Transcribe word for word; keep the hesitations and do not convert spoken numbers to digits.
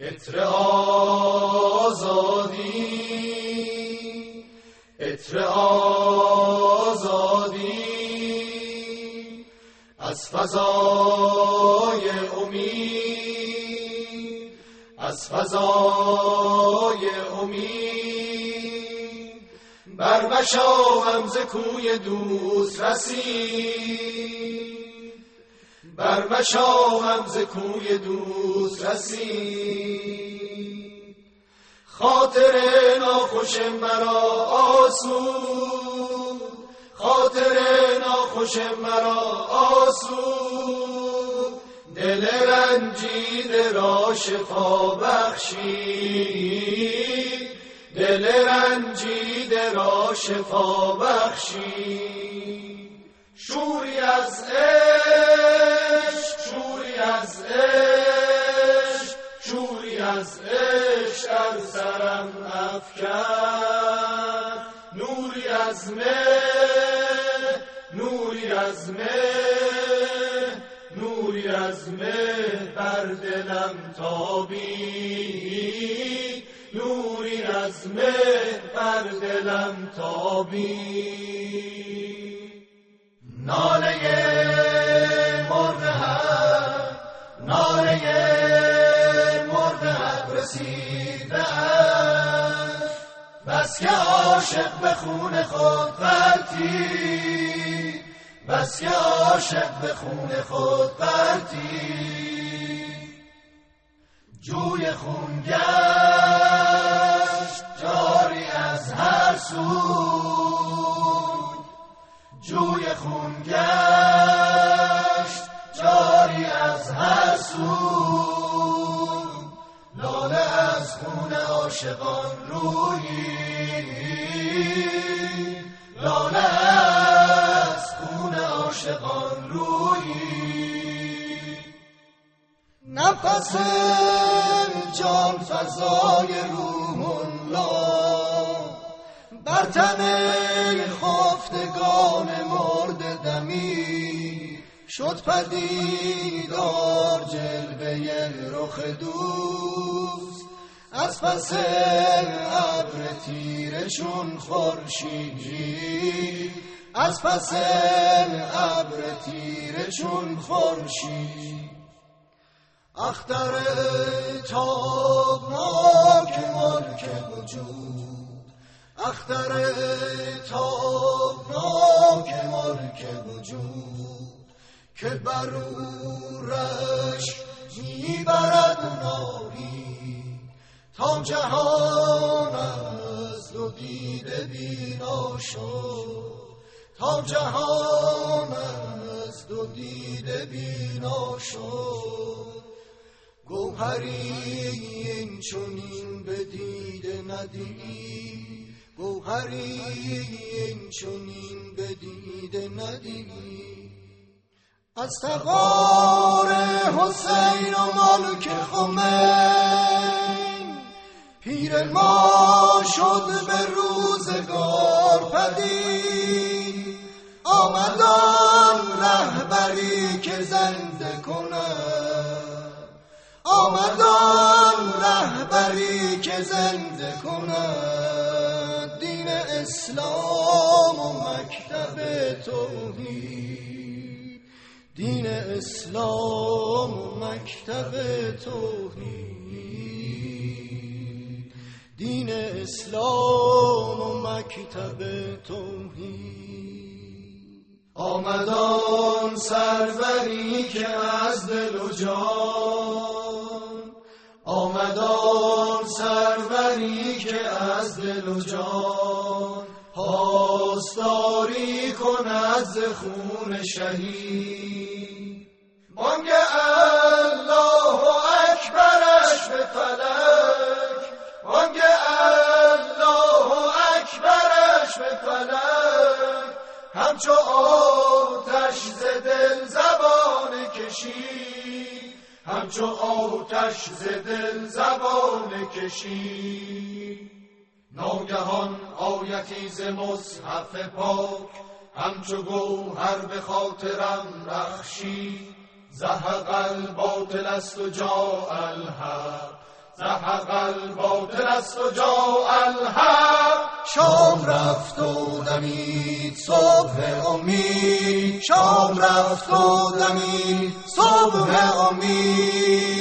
عطر آزادی، عطر آزادی از فضای امید، از فضای امید برمشاهم ز کوی دوست رسید، برمشاهم ز کوی دوست رسید. خاطر ناخوش مرا آسود، خاطر ناخوش مرا آسود، دل رنجیده را شفا بخشید، دل رنجیده را شفا بخشید. شوری از عشق، شوری از عشق، شوری از عشق در سرم افکند، نوری از مه، نوری از مه، نوری از مه بر دلم تابید، نوری از مه بر دلم تابید. ناله مرغ حق، ناله مرغ حق رسیده است، بس که عاشق به خون خود غلطید، بس که عاشق به خون خود غلطید. جوی خون گشت جاری از هر سو، جوی خون گشت جاری از هر سو، لاله از خون عاشقان رویی، لاله از خون عاشقان رویی. نفس جان فضای روح الله بر تن خفتگان مرد دمی شد پدیدار جلوه رخ دوست، از پس ابر تیره چون خورشید، از پس ابر تیره چون خورشید. اختر تابناک ملک وجود، اختر تابناک ملک وجود که برورش میبرد ناری، تا جهان از دو دیده بینا شد، تا جهان از دو دیده بینا شد. گوهری این چنین به دیده ندیدی، گوهری این چنین به دیده ندیدی. از تغار حسین و ملک خمین پیر ما شد به روزگار پدید، آمد آن رهبری که زنده کند، آمد آن رهبری که زنده کند دین اسلام و مکتب توحید، دین اسلام و مکتب توحید، دین اسلام و مکتب توحید. آمدان سروری که از دل و جان، آمدان سروری که از دل و جان پاسداری کند ز خون شهید. بانگ الله اکبرش به فلک، بانگ الله اکبرش به فلک، همچو آتش ز دل زبان کشید، همچو آتش ز دل زبان کشید. ناگهان آیتی ز مصحف پاک همچو گوهر به خاطرم بخشید. زهق الباطل است و جاء الحق، زحق الباطل است و جاء الحق. شام رفت و دمید صبح امید، شام رفت و دمید صبح امید.